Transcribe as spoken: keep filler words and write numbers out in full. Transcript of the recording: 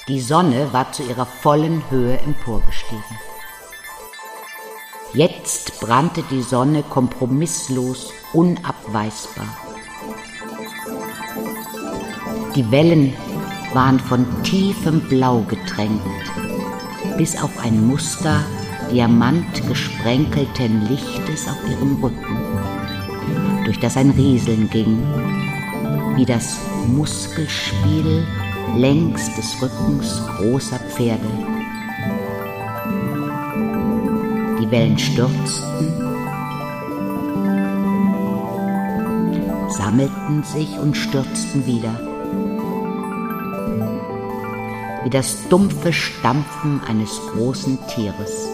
Die Sonne war zu ihrer vollen Höhe emporgestiegen. Jetzt brannte die Sonne kompromisslos, unabweisbar. Die Wellen waren von tiefem Blau getränkt, bis auf ein Muster diamantgesprenkelten Lichtes auf ihrem Rücken, durch das ein Rieseln ging, wie das Muskelspiel längs des Rückens großer Pferde. Die Wellen stürzten, sammelten sich und stürzten wieder, wie das dumpfe Stampfen eines großen Tieres.